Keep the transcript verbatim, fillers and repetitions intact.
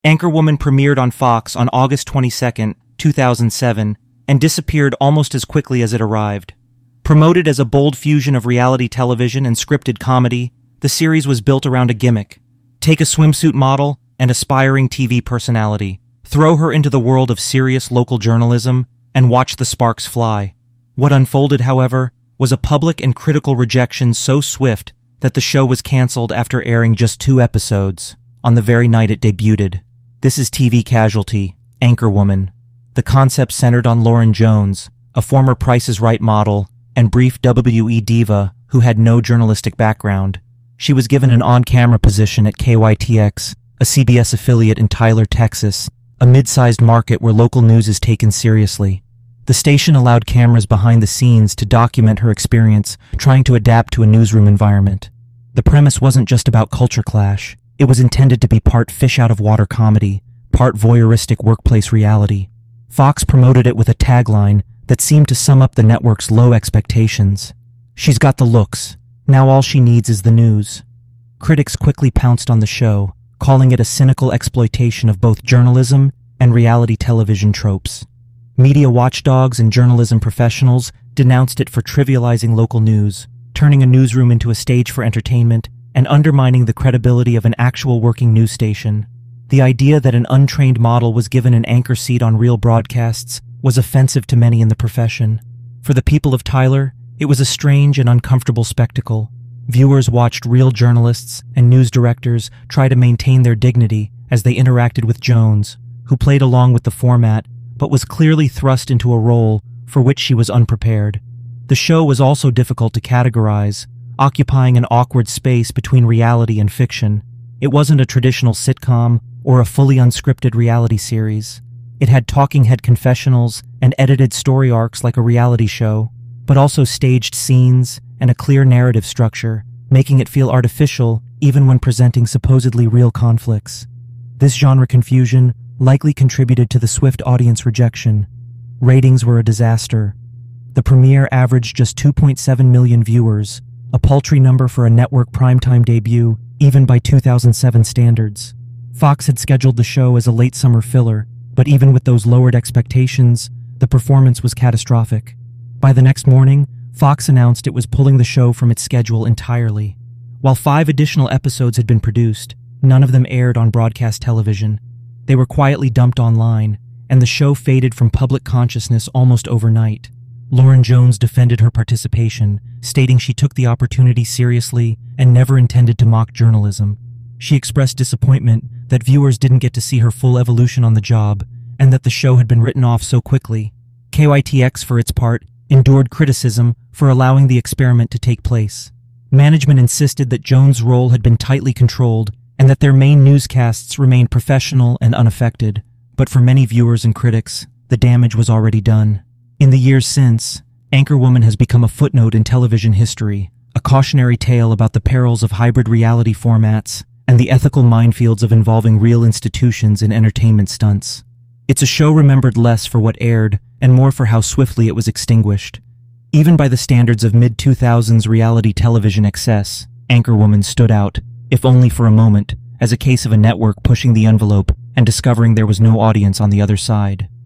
Anchorwoman premiered on Fox on August twenty-second, two thousand seven, and disappeared almost as quickly as it arrived. Promoted as a bold fusion of reality television and scripted comedy, the series was built around a gimmick. Take a swimsuit model, an aspiring T V personality, throw her into the world of serious local journalism, and watch the sparks fly. What unfolded, however, was a public and critical rejection so swift that the show was canceled after airing just two episodes, on the very night it debuted. This is T V Casualty, Anchorwoman. The concept centered on Lauren Jones, a former Price is Right model and brief W E diva who had no journalistic background. She was given an on-camera position at K Y T X, a C B S affiliate in Tyler, Texas, a mid-sized market where local news is taken seriously. The station allowed cameras behind the scenes to document her experience trying to adapt to a newsroom environment. The premise wasn't just about culture clash. It was intended to be part fish-out-of-water comedy, part voyeuristic workplace reality. Fox promoted it with a tagline that seemed to sum up the network's low expectations. She's got the looks. Now all she needs is the news. Critics quickly pounced on the show, calling it a cynical exploitation of both journalism and reality television tropes. Media watchdogs and journalism professionals denounced it for trivializing local news, turning a newsroom into a stage for entertainment, and undermining the credibility of an actual working news station. The idea that an untrained model was given an anchor seat on real broadcasts was offensive to many in the profession. For the people of Tyler, it was a strange and uncomfortable spectacle. Viewers watched real journalists and news directors try to maintain their dignity as they interacted with Jones, who played along with the format but was clearly thrust into a role for which she was unprepared. The show was also difficult to categorize, occupying an awkward space between reality and fiction. It wasn't a traditional sitcom or a fully unscripted reality series. It had talking head confessionals and edited story arcs like a reality show, but also staged scenes and a clear narrative structure, making it feel artificial even when presenting supposedly real conflicts. This genre confusion likely contributed to the swift audience rejection. Ratings were a disaster. The premiere averaged just two point seven million viewers, a paltry number for a network primetime debut, even by two thousand seven standards. Fox had scheduled the show as a late summer filler, but even with those lowered expectations, the performance was catastrophic. By the next morning, Fox announced it was pulling the show from its schedule entirely. While five additional episodes had been produced, none of them aired on broadcast television. They were quietly dumped online, and the show faded from public consciousness almost overnight. Lauren Jones defended her participation, stating she took the opportunity seriously and never intended to mock journalism. She expressed disappointment that viewers didn't get to see her full evolution on the job, and that the show had been written off so quickly. K Y T X, for its part, endured criticism for allowing the experiment to take place. Management insisted that Jones' role had been tightly controlled and that their main newscasts remained professional and unaffected. But for many viewers and critics, the damage was already done. In the years since, Anchorwoman has become a footnote in television history, a cautionary tale about the perils of hybrid reality formats and the ethical minefields of involving real institutions in entertainment stunts. It's a show remembered less for what aired and more for how swiftly it was extinguished. Even by the standards of mid two thousands reality television excess, Anchorwoman stood out, if only for a moment, as a case of a network pushing the envelope and discovering there was no audience on the other side.